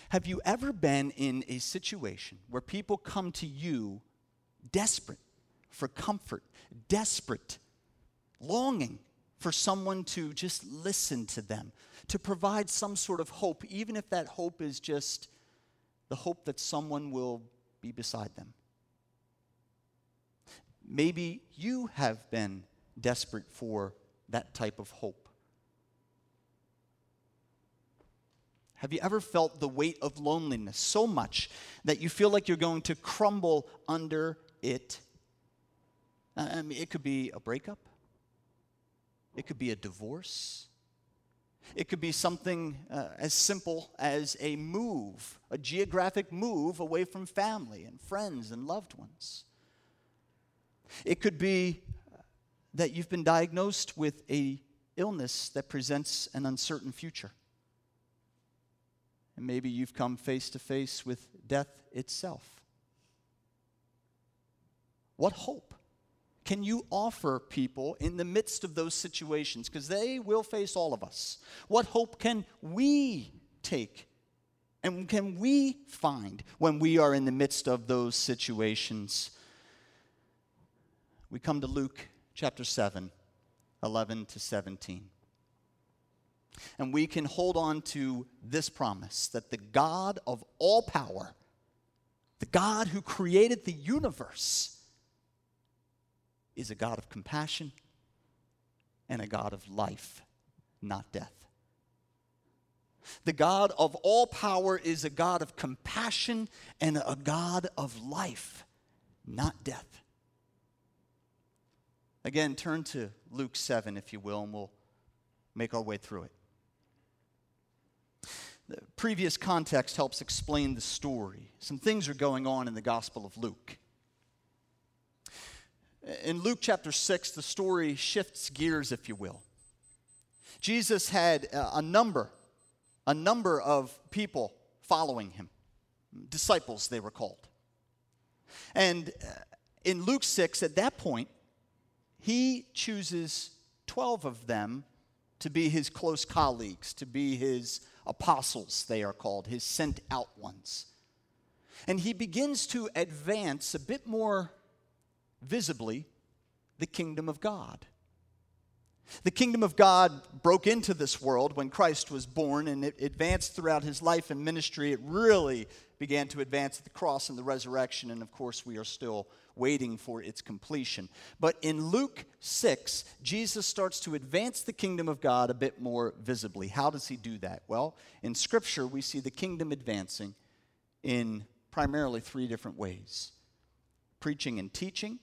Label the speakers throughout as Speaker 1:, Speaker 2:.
Speaker 1: Have you ever been in a situation where people come to you desperate for comfort, desperate, longing for someone to just listen to them, to provide some sort of hope, even if that hope is just the hope that someone will be beside them? Maybe you have been desperate for that type of hope. Have you ever felt the weight of loneliness so much that you feel like you're going to crumble under it? I mean, it could be a breakup. It could be a divorce. It could be something as simple as a move, a geographic move away from family and friends and loved ones. It could be that you've been diagnosed with an illness that presents an uncertain future. And maybe you've come face to face with death itself. What hope can you offer people in the midst of those situations? Because they will face all of us. What hope can we take and can we find when we are in the midst of those situations? We come to Luke chapter 7, 11 to 17. And we can hold on to this promise that the God of all power, the God who created the universe, is a God of compassion and a God of life, not death. The God of all power is a God of compassion and a God of life, not death. Again, turn to Luke 7, if you will, and we'll make our way through it. The previous context helps explain the story. Some things are going on in the Gospel of Luke. In Luke chapter 6, the story shifts gears, if you will. Jesus had a number of people following him. Disciples, they were called. And in Luke 6, at that point, he chooses 12 of them to be his close colleagues, to be his apostles, they are called, his sent out ones. And he begins to advance a bit more visibly the kingdom of God. The kingdom of God broke into this world when Christ was born, and it advanced throughout his life and ministry. It really began to advance at the cross and the resurrection, and of course we are still waiting for its completion. But in Luke 6, Jesus starts to advance the kingdom of God a bit more visibly. How does he do that? Well, in Scripture we see the kingdom advancing in primarily three different ways: preaching and teaching,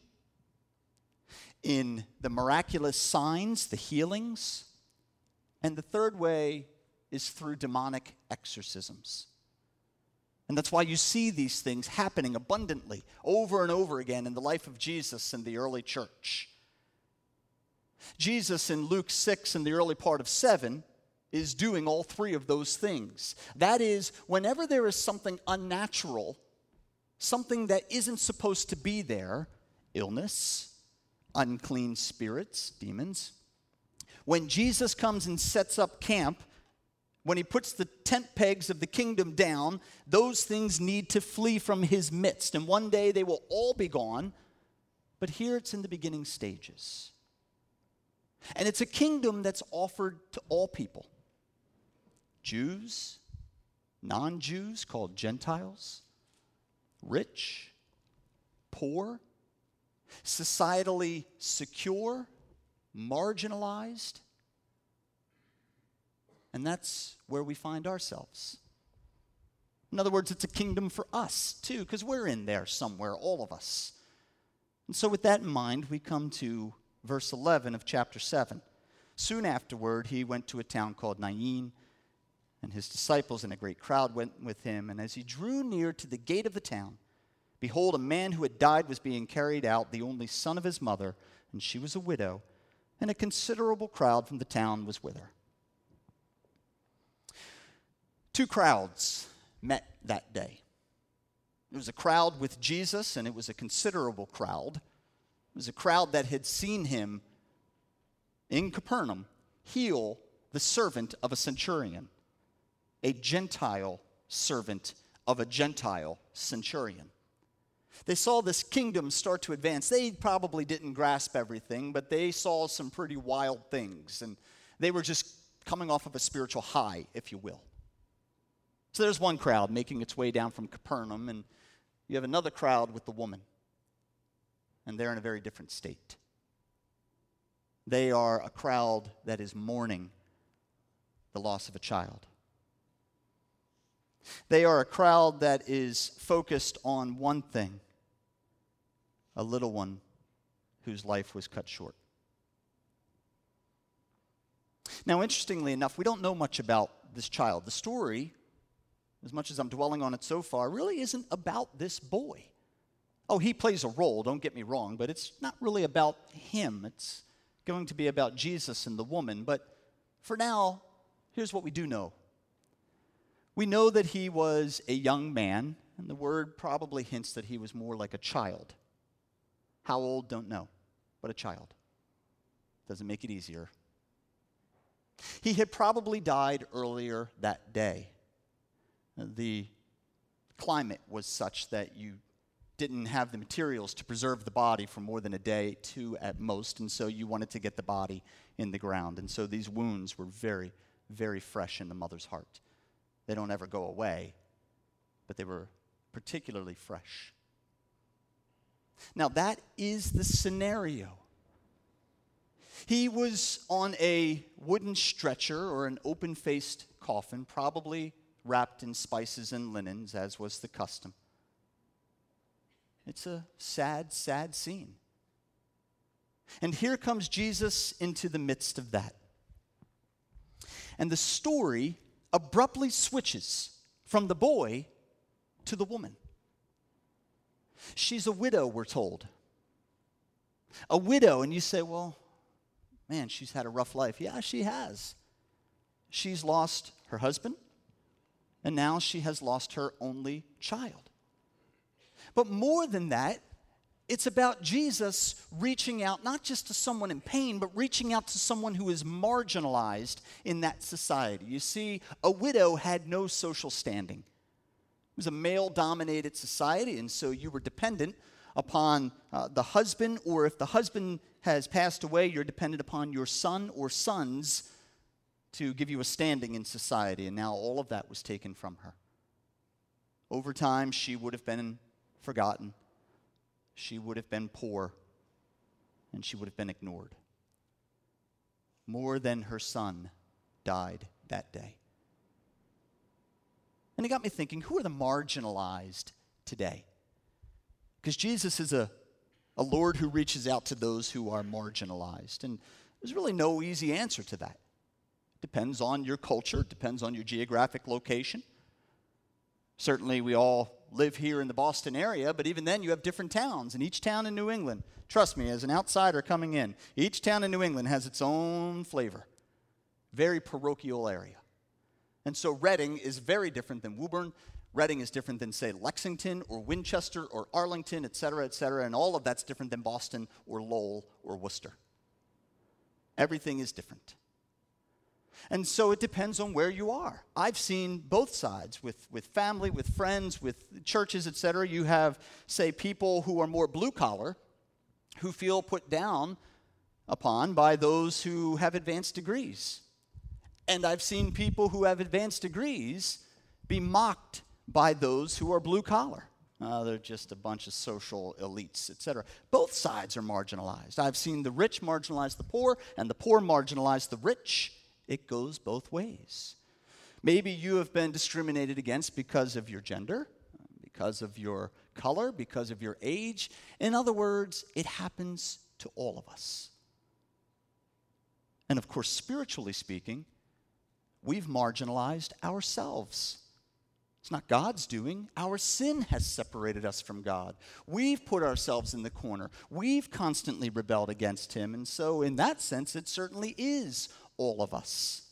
Speaker 1: in the miraculous signs, the healings, and the third way is through demonic exorcisms. And that's why you see these things happening abundantly over and over again in the life of Jesus and the early church. Jesus in Luke 6 and the early part of 7 is doing all three of those things. That is, whenever there is something unnatural, something that isn't supposed to be there, illness, unclean spirits, demons, when Jesus comes and sets up camp, when he puts the tent pegs of the kingdom down, those things need to flee from his midst. And one day they will all be gone. But here it's in the beginning stages. And it's a kingdom that's offered to all people. Jews, non-Jews called Gentiles, rich, poor, societally secure, marginalized. And that's where we find ourselves. In other words, it's a kingdom for us, too, because we're in there somewhere, all of us. And so with that in mind, we come to verse 11 of chapter 7. Soon afterward, he went to a town called Nain, and his disciples and a great crowd went with him. And as he drew near to the gate of the town, behold, a man who had died was being carried out, the only son of his mother, and she was a widow, and a considerable crowd from the town was with her. Two crowds met that day. It was a crowd with Jesus, and it was a considerable crowd. It was a crowd that had seen him in Capernaum heal the servant of a centurion, a Gentile servant of a Gentile centurion. They saw this kingdom start to advance. They probably didn't grasp everything, but they saw some pretty wild things, and they were just coming off of a spiritual high, if you will. So there's one crowd making its way down from Capernaum, and you have another crowd with the woman, and they're in a very different state. They are a crowd that is mourning the loss of a child. They are a crowd that is focused on one thing, a little one whose life was cut short. Now, interestingly enough, we don't know much about this child. The story, as much as I'm dwelling on it so far, really isn't about this boy. Oh, he plays a role, don't get me wrong, but it's not really about him. It's going to be about Jesus and the woman. But for now, here's what we do know. We know that he was a young man, and the word probably hints that he was more like a child. How old, don't know, but a child. Doesn't make it easier. He had probably died earlier that day. The climate was such that you didn't have the materials to preserve the body for more than a day, 2 at most, and so you wanted to get the body in the ground. And so these wounds were very, very fresh in the mother's heart. They don't ever go away, but they were particularly fresh. Now, that is the scenario. He was on a wooden stretcher or an open-faced coffin, probably wrapped in spices and linens, as was the custom. It's a sad, sad scene. And here comes Jesus into the midst of that. And the story abruptly switches from the boy to the woman. She's a widow, we're told. A widow, and you say, well, man, she's had a rough life. Yeah, she has. She's lost her husband, and now she has lost her only child. But more than that, it's about Jesus reaching out not just to someone in pain, but reaching out to someone who is marginalized in that society. You see, a widow had no social standing. It was a male-dominated society, and so you were dependent upon the husband, or if the husband has passed away, you're dependent upon your son or sons to give you a standing in society, and now all of that was taken from her. Over time, she would have been forgotten. She would have been poor, and she would have been ignored. More than her son died that day. And it got me thinking, who are the marginalized today? Because Jesus is a Lord who reaches out to those who are marginalized. And there's really no easy answer to that. It depends on your culture. It depends on your geographic location. Certainly, we all live here in the Boston area, but even then you have different towns, and each town in New England, trust me, as an outsider coming in, each town in New England has its own flavor. Very parochial area. And so Reading is very different than Woburn. Reading is different than, say, Lexington or Winchester or Arlington, et cetera, and all of that's different than Boston or Lowell or Worcester. Everything is different. And so it depends on where you are. I've seen both sides with family, with friends, with churches, et cetera. You have, say, people who are more blue-collar who feel put down upon by those who have advanced degrees. And I've seen people who have advanced degrees be mocked by those who are blue-collar. They're just a bunch of social elites, etc. Both sides are marginalized. I've seen the rich marginalize the poor, and the poor marginalize the rich. It goes both ways. Maybe you have been discriminated against because of your gender, because of your color, because of your age. In other words, it happens to all of us. And of course, spiritually speaking, we've marginalized ourselves. It's not God's doing. Our sin has separated us from God. We've put ourselves in the corner. We've constantly rebelled against Him. And so in that sense, it certainly is all of us.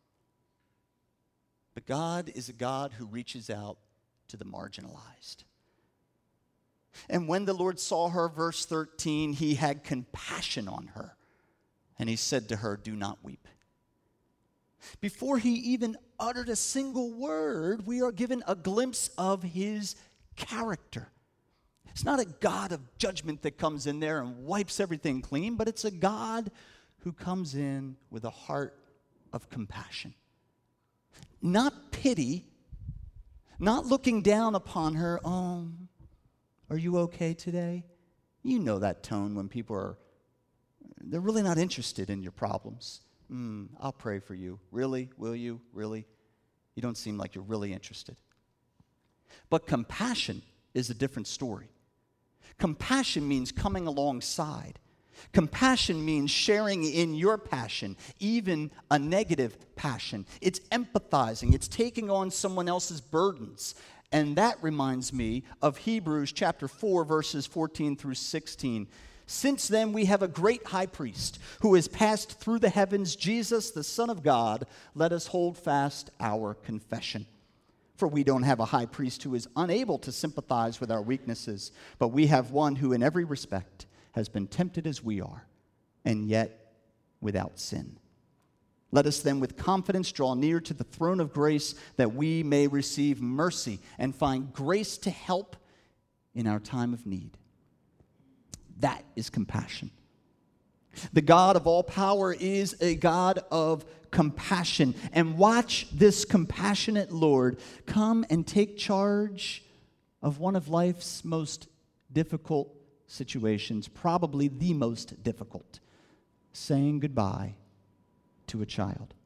Speaker 1: But God is a God who reaches out to the marginalized. And when the Lord saw her, verse 13, He had compassion on her. And He said to her, "Do not weep." Before he even uttered a single word, we are given a glimpse of his character. It's not a God of judgment that comes in there and wipes everything clean, but it's a God who comes in with a heart of compassion. Not pity, not looking down upon her. Oh, are you okay today? You know that tone when people they're really not interested in your problems. I'll pray for you. Really? Will you? Really? You don't seem like you're really interested. But compassion is a different story. Compassion means coming alongside. Compassion means sharing in your passion, even a negative passion. It's empathizing. It's taking on someone else's burdens. And that reminds me of Hebrews chapter 4, verses 14 through 16. Since then we have a great high priest who has passed through the heavens, Jesus, the Son of God. Let us hold fast our confession. For we don't have a high priest who is unable to sympathize with our weaknesses, but we have one who in every respect has been tempted as we are, and yet without sin. Let us then with confidence draw near to the throne of grace that we may receive mercy and find grace to help in our time of need. That is compassion. The God of all power is a God of compassion. And watch this compassionate Lord come and take charge of one of life's most difficult situations, probably the most difficult, saying goodbye to a child.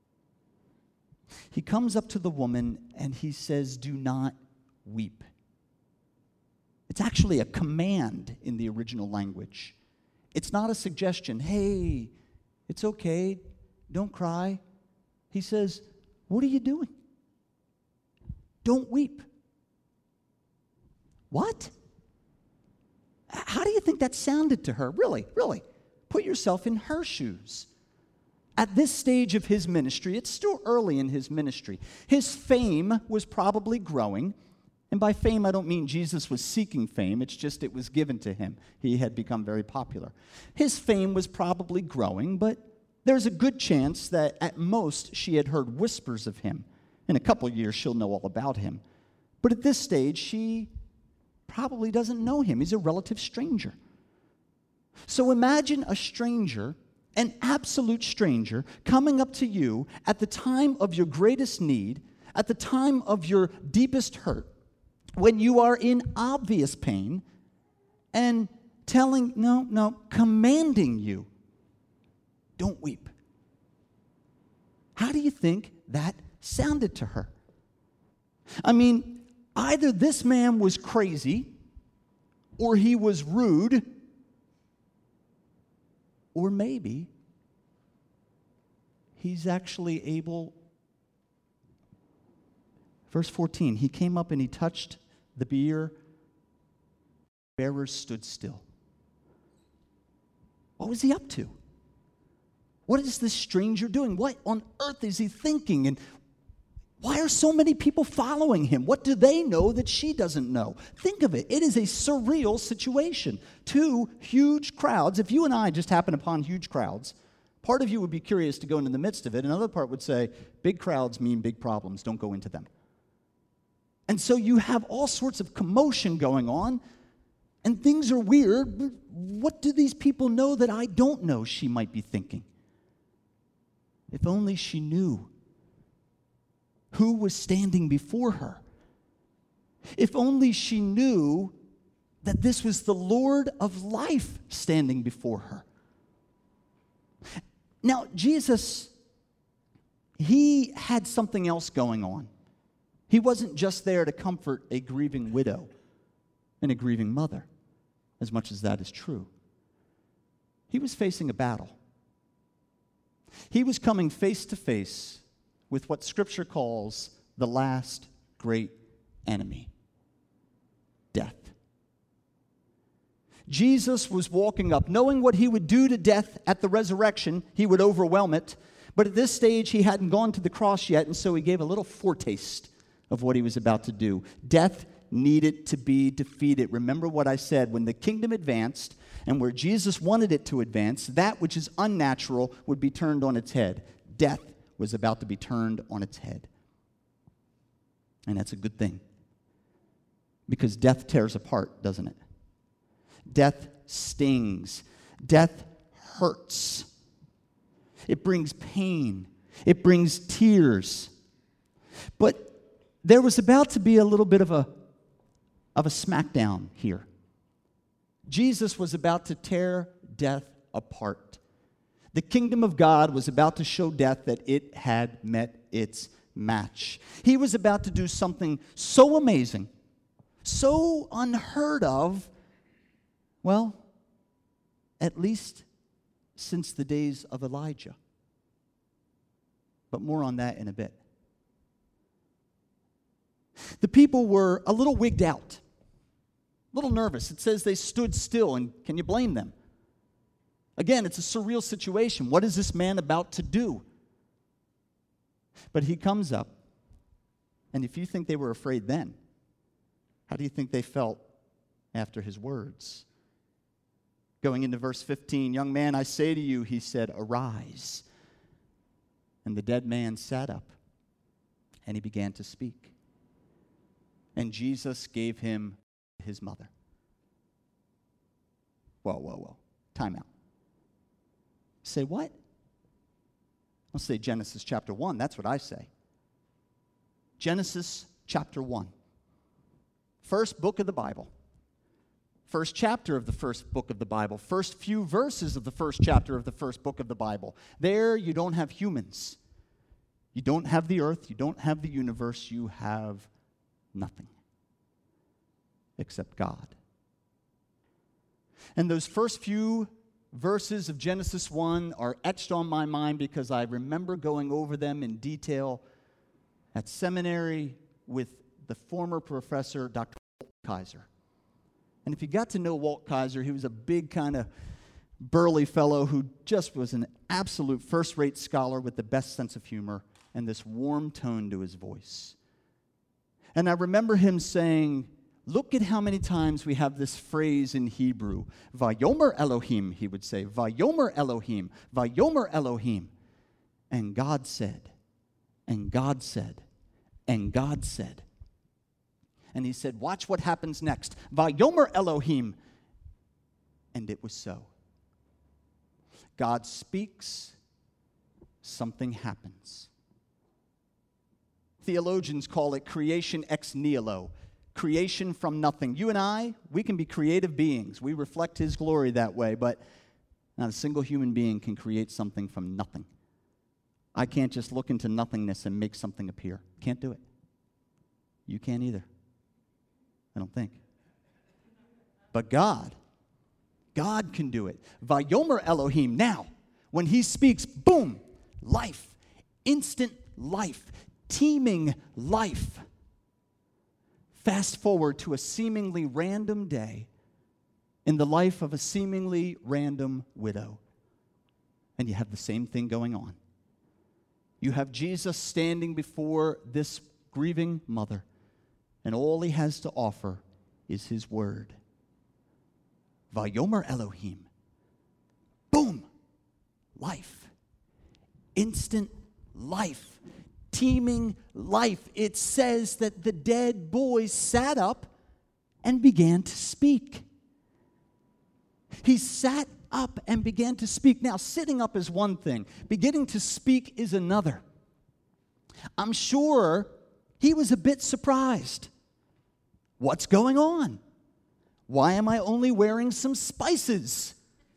Speaker 1: He comes up to the woman and he says, "Do not weep." It's actually a command in the original language. It's not a suggestion. Hey, it's okay. Don't cry. He says, what are you doing? Don't weep. What? How do you think that sounded to her? Really? Put yourself in her shoes. At this stage of his ministry, it's still early in his ministry. His fame was probably growing. And by fame, I don't mean Jesus was seeking fame. It's just it was given to him. He had become very popular. His fame was probably growing, but there's a good chance that at most she had heard whispers of him. In a couple of years, she'll know all about him. But at this stage, she probably doesn't know him. He's a relative stranger. So imagine a stranger, an absolute stranger, coming up to you at the time of your greatest need, at the time of your deepest hurt, when you are in obvious pain, and commanding you, don't weep. How do you think that sounded to her? I mean, either this man was crazy, or he was rude, or maybe he's actually able. Verse 14, he came up and he touched the bier. Bearers stood still. What was he up to? What is this stranger doing? What on earth is he thinking? And why are so many people following him? What do they know that she doesn't know? Think of it. It is a surreal situation. Two huge crowds. If you and I just happen upon huge crowds, part of you would be curious to go into the midst of it. Another part would say, big crowds mean big problems. Don't go into them. And so you have all sorts of commotion going on, and things are weird. What do these people know that I don't know, she might be thinking. If only she knew who was standing before her. If only she knew that this was the Lord of life standing before her. Now, Jesus, he had something else going on. He wasn't just there to comfort a grieving widow and a grieving mother, as much as that is true. He was facing a battle. He was coming face to face with what Scripture calls the last great enemy, death. Jesus was walking up, knowing what he would do to death at the resurrection. He would overwhelm it. But at this stage, he hadn't gone to the cross yet, and so he gave a little foretaste of what he was about to do. Death needed to be defeated. Remember what I said, when the kingdom advanced and where Jesus wanted it to advance, that which is unnatural would be turned on its head. Death was about to be turned on its head. And that's a good thing. Because death tears apart, doesn't it? Death stings. Death hurts. It brings pain. It brings tears. But there was about to be a little bit of a smackdown here. Jesus was about to tear death apart. The kingdom of God was about to show death that it had met its match. He was about to do something so amazing, so unheard of, well, at least since the days of Elijah. But more on that in a bit. The people were a little wigged out, a little nervous. It says they stood still, and can you blame them? Again, it's a surreal situation. What is this man about to do? But he comes up, and if you think they were afraid then, how do you think they felt after his words? Going into verse 15, "Young man, I say to you," he said, "arise." And the dead man sat up, and he began to speak. And Jesus gave him his mother. Whoa. Time out. Say what? I'll say Genesis chapter 1. That's what I say. Genesis chapter 1. First book of the Bible. First chapter of the first book of the Bible. First few verses of the first chapter of the first book of the Bible. There you don't have humans. You don't have the earth. You don't have the universe. You have nothing except God. And those first few verses of Genesis 1 are etched on my mind because I remember going over them in detail at seminary with the former professor, Dr. Walt Kaiser. And if you got to know Walt Kaiser, he was a big kind of burly fellow who just was an absolute first-rate scholar with the best sense of humor and this warm tone to his voice. And I remember him saying, look at how many times we have this phrase in Hebrew. Vayomer Elohim, he would say. Vayomer Elohim. Vayomer Elohim. And God said. And God said. And God said. And he said, watch what happens next. Vayomer Elohim. And it was so. God speaks. Something happens. Theologians call it creation ex nihilo. Creation from nothing. You and I, we can be creative beings. We reflect His glory that way, but not a single human being can create something from nothing. I can't just look into nothingness and make something appear. Can't do it. You can't either. I don't think. But God can do it. Vayomer Elohim. Now, when He speaks, boom, life, instant life, teeming life. Fast forward to a seemingly random day in the life of a seemingly random widow. And you have the same thing going on. You have Jesus standing before this grieving mother, and all He has to offer is His word. Vayomer Elohim. Boom! Life. Instant life. Teeming life. It says that the dead boy sat up and began to speak. He sat up and began to speak. Now, sitting up is one thing. Beginning to speak is another. I'm sure he was a bit surprised. What's going on? Why am I only wearing some spices?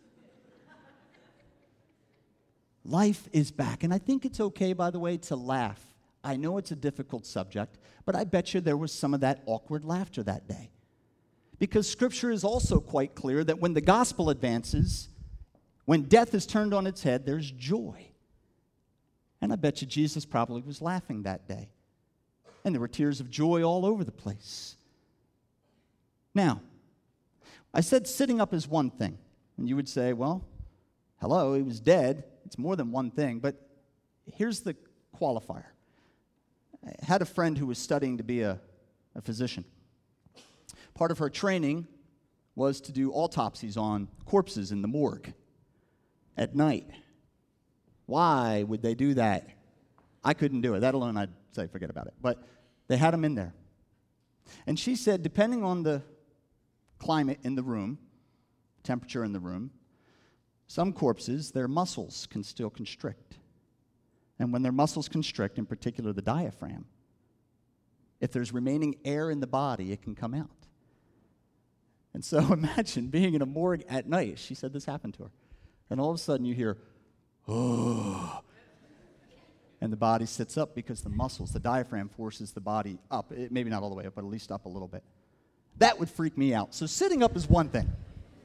Speaker 1: Life is back. And I think it's okay, by the way, to laugh. I know it's a difficult subject, but I bet you there was some of that awkward laughter that day. Because Scripture is also quite clear that when the gospel advances, when death is turned on its head, there's joy. And I bet you Jesus probably was laughing that day. And there were tears of joy all over the place. Now, I said sitting up is one thing. And you would say, well, hello, he was dead. It's more than one thing. But here's the qualifier. I had a friend who was studying to be a physician. Part of her training was to do autopsies on corpses in the morgue at night. Why would they do that? I couldn't do it. That alone, I'd say forget about it. But they had him in there. And she said, depending on the climate in the room, temperature in the room, some corpses, their muscles can still constrict. And when their muscles constrict, in particular the diaphragm, if there's remaining air in the body, it can come out. And so imagine being in a morgue at night. She said this happened to her. And all of a sudden you hear, oh. And the body sits up because the muscles, the diaphragm forces the body up. Maybe not all the way up, but at least up a little bit. That would freak me out. So sitting up is one thing.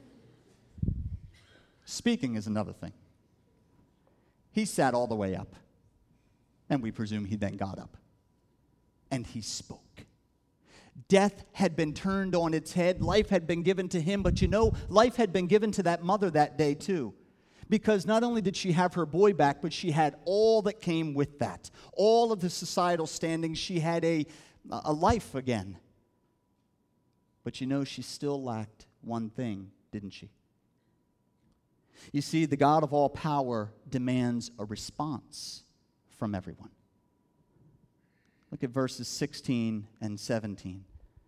Speaker 1: Speaking is another thing. He sat all the way up. And we presume he then got up. And he spoke. Death had been turned on its head. Life had been given to him. But you know, life had been given to that mother that day too. Because not only did she have her boy back, but she had all that came with that. All of the societal standings. She had a life again. But you know, she still lacked one thing, didn't she? You see, the God of all power demands a response from everyone. Look at verses 16 and 17.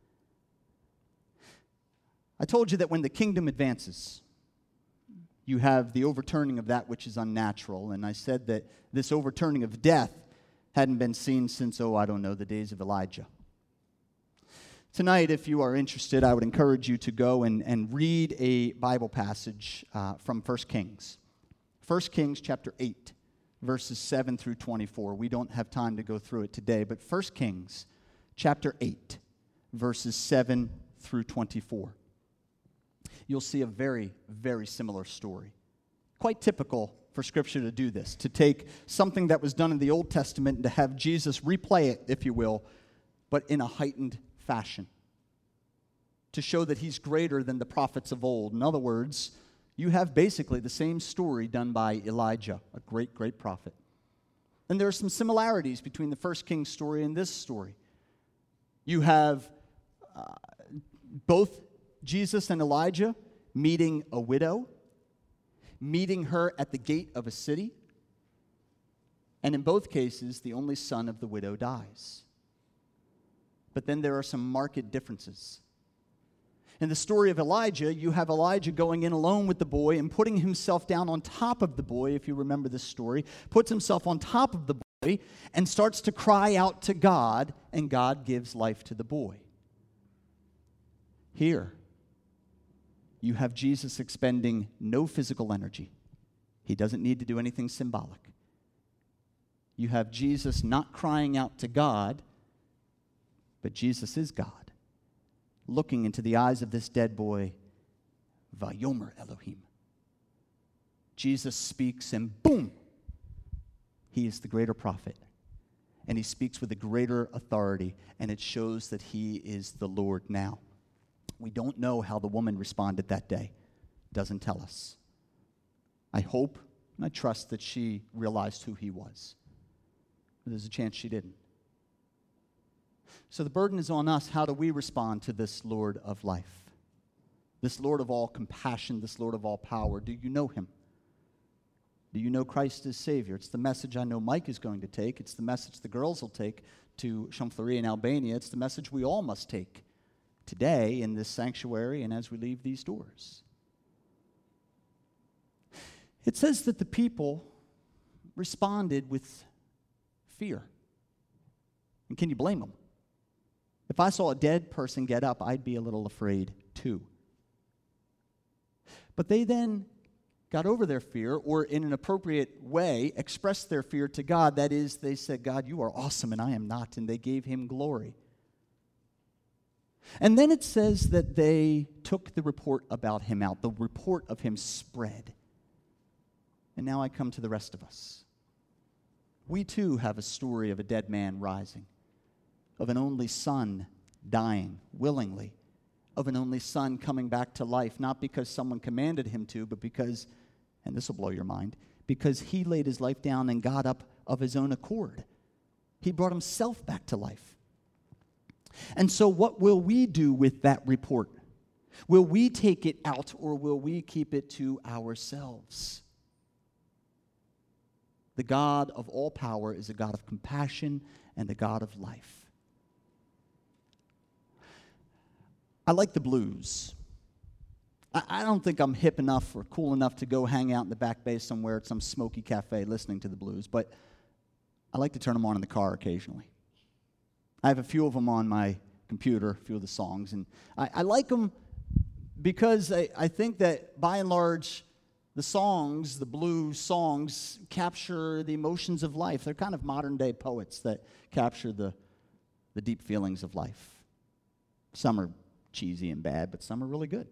Speaker 1: I told you that when the kingdom advances, you have the overturning of that which is unnatural. And I said that this overturning of death hadn't been seen since, the days of Elijah. Tonight, if you are interested, I would encourage you to go and read a Bible passage from 1 Kings. 1 Kings chapter 8, verses 7 through 24. We don't have time to go through it today, but 1 Kings chapter 8, verses 7 through 24. You'll see a very, very similar story. Quite typical for Scripture to do this, to take something that was done in the Old Testament and to have Jesus replay it, if you will, but in a heightened fashion, to show that he's greater than the prophets of old. In other words, you have basically the same story done by Elijah, a great, great prophet. And there are some similarities between the first King's story and this story. You have both Jesus and Elijah meeting a widow, meeting her at the gate of a city, and in both cases, the only son of the widow dies. But then there are some marked differences. In the story of Elijah, you have Elijah going in alone with the boy and putting himself down on top of the boy, if you remember this story, puts himself on top of the boy and starts to cry out to God, and God gives life to the boy. Here, you have Jesus expending no physical energy. He doesn't need to do anything symbolic. You have Jesus not crying out to God, but Jesus is God, looking into the eyes of this dead boy, Vayomer Elohim. Jesus speaks and boom, he is the greater prophet. And he speaks with a greater authority, and it shows that he is the Lord now. We don't know how the woman responded that day. Doesn't tell us. I hope and I trust that she realized who he was. But there's a chance she didn't. So the burden is on us. How do we respond to this Lord of life? This Lord of all compassion, this Lord of all power. Do you know him? Do you know Christ as Savior? It's the message I know Mike is going to take. It's the message the girls will take to Champfleury in Albania. It's the message we all must take today in this sanctuary and as we leave these doors. It says that the people responded with fear. And can you blame them? If I saw a dead person get up, I'd be a little afraid too. But they then got over their fear, or in an appropriate way, expressed their fear to God. That is, they said, God, you are awesome and I am not, and they gave him glory. And then it says that they took the report about him out. The report of him spread. And now I come to the rest of us. We too have a story of a dead man rising, of an only son dying willingly, of an only son coming back to life, not because someone commanded him to, but because, and this will blow your mind, because he laid his life down and got up of his own accord. He brought himself back to life. And so what will we do with that report? Will we take it out, or will we keep it to ourselves? The God of all power is a God of compassion and a God of life. I like the blues. I don't think I'm hip enough or cool enough to go hang out in the back bay somewhere at some smoky cafe listening to the blues, but I like to turn them on in the car occasionally. I have a few of them on my computer, a few of the songs, and I like them because I think that by and large, the songs, the blues songs, capture the emotions of life. They're kind of modern-day poets that capture the deep feelings of life. Some are cheesy and bad, but some are really good.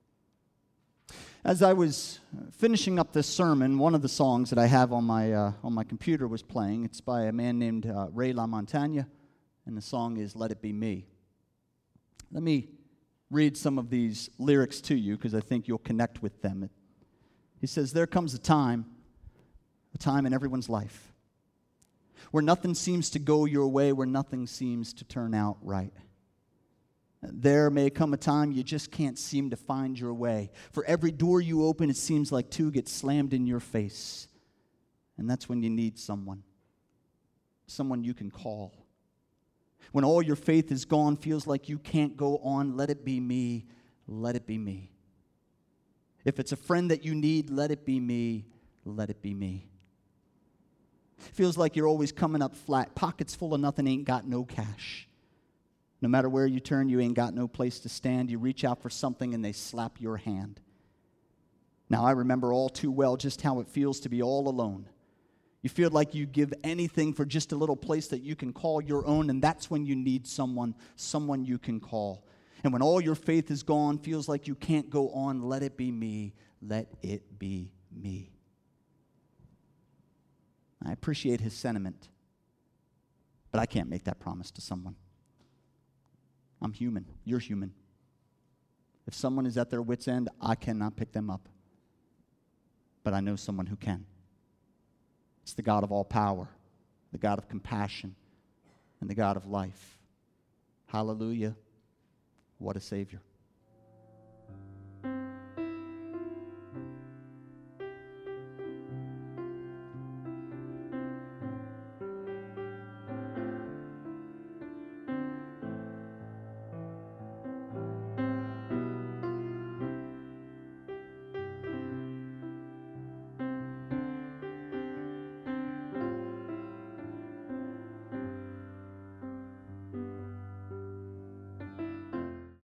Speaker 1: As I was finishing up this sermon, one of the songs that I have on my computer was playing. It's by a man named Ray LaMontagne, and the song is "Let It Be Me." Let me read some of these lyrics to you because I think you'll connect with them. He says, "There comes a time in everyone's life, where nothing seems to go your way, where nothing seems to turn out right. There may come a time you just can't seem to find your way. For every door you open, it seems like two get slammed in your face. And that's when you need someone you can call. When all your faith is gone, feels like you can't go on, let it be me, let it be me. If it's a friend that you need, let it be me, let it be me. Feels like you're always coming up flat, pockets full of nothing, ain't got no cash. No matter where you turn, you ain't got no place to stand. You reach out for something and they slap your hand. Now, I remember all too well just how it feels to be all alone. You feel like you give anything for just a little place that you can call your own, and that's when you need someone you can call. And when all your faith is gone, feels like you can't go on, let it be me, let it be me. I appreciate his sentiment, but I can't make that promise to someone. I'm human. You're human. If someone is at their wit's end, I cannot pick them up. But I know someone who can. It's the God of all power, the God of compassion, and the God of life. Hallelujah. What a Savior.